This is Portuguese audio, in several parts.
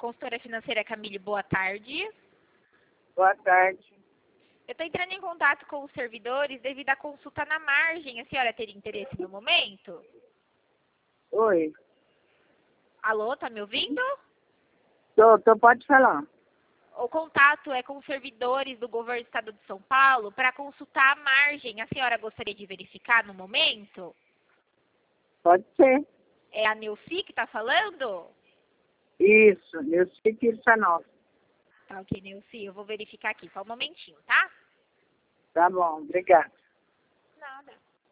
Consultora financeira Camille, boa tarde. Boa tarde. Eu estou entrando em contato com os servidores devido à consulta na margem. A senhora teria interesse no momento? Oi. Alô, tá me ouvindo? Pode falar. O contato é com os servidores do governo do estado de São Paulo para consultar a margem. A senhora gostaria de verificar no momento? Pode ser. É a Neuci que está falando? Isso, eu sei que isso é nosso. Tá, ok, Neuci, eu vou verificar aqui. Só um momentinho, tá? Tá bom, obrigada. Nada.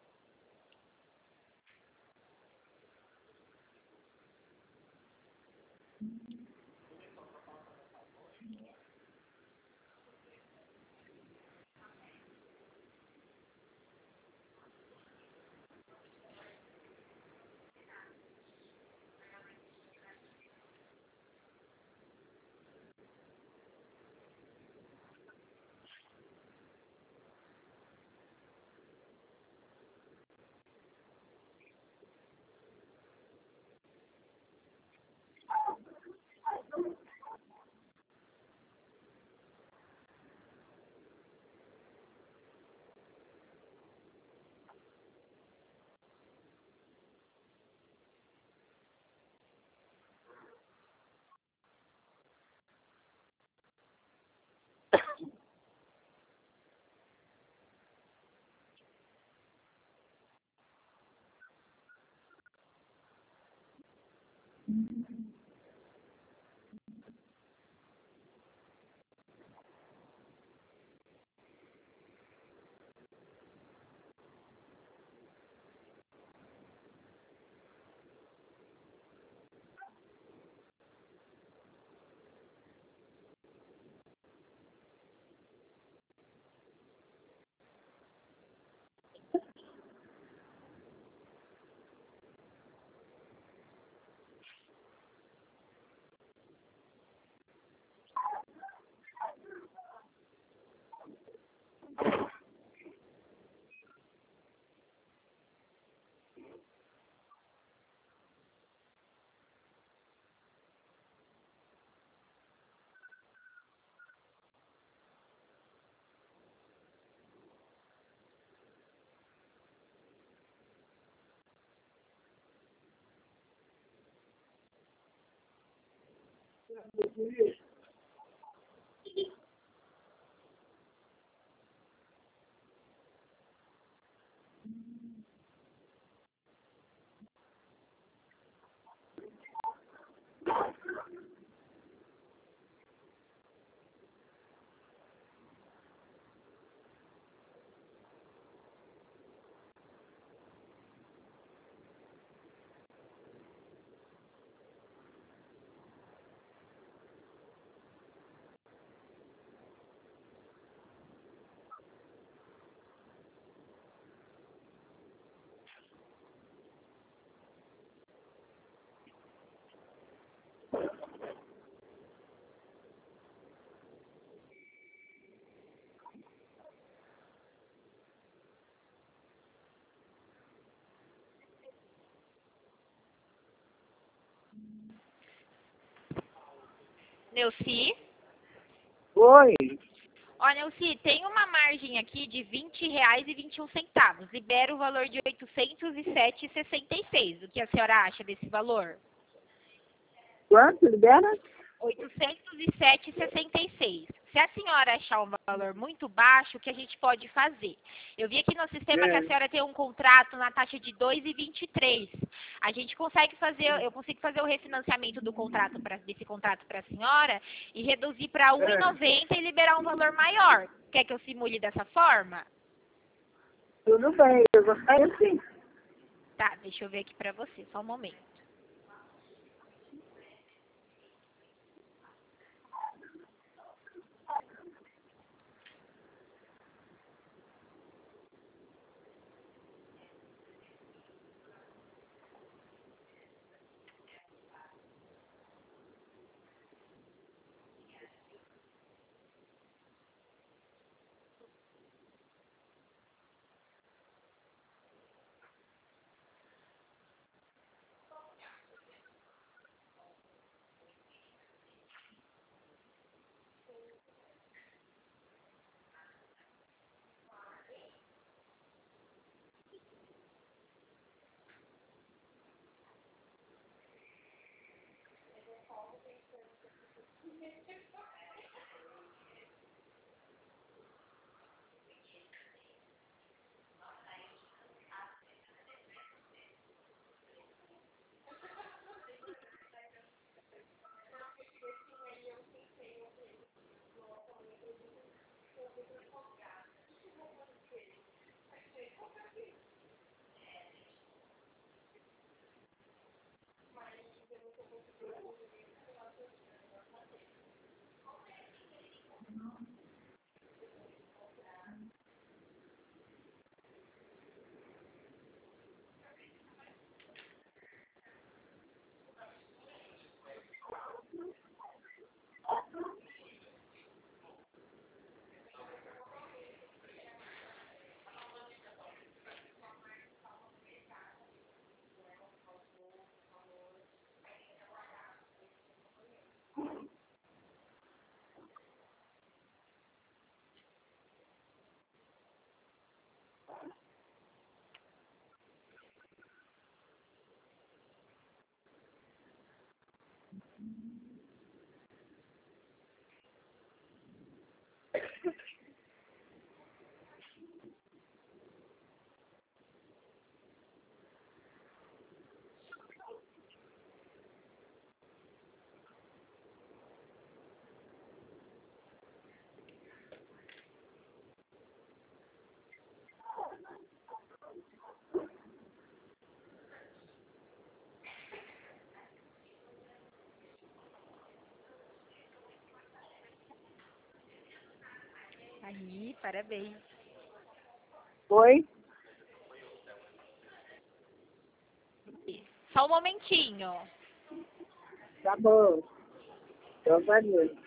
Neuci? Oi. Ó, Neuci, tem uma margem aqui de R$ 20,21. Libera o valor de R$ 807,66. O que a senhora acha desse valor? Quanto libera? R$ 807,66. Se a senhora achar um valor muito baixo, o que a gente pode fazer? Eu vi aqui no sistema que a senhora tem um contrato na taxa de 2,23. A gente consegue fazer, eu consigo fazer o refinanciamento do contrato desse contrato para a senhora e reduzir para R$ 1,90 e liberar um valor maior. Quer que eu simule dessa forma? Tudo bem, eu gostaria sim. Tá, deixa eu ver aqui para você, só um momento. Aí, parabéns. Oi? Só um momentinho. Tá bom. Então, valeu.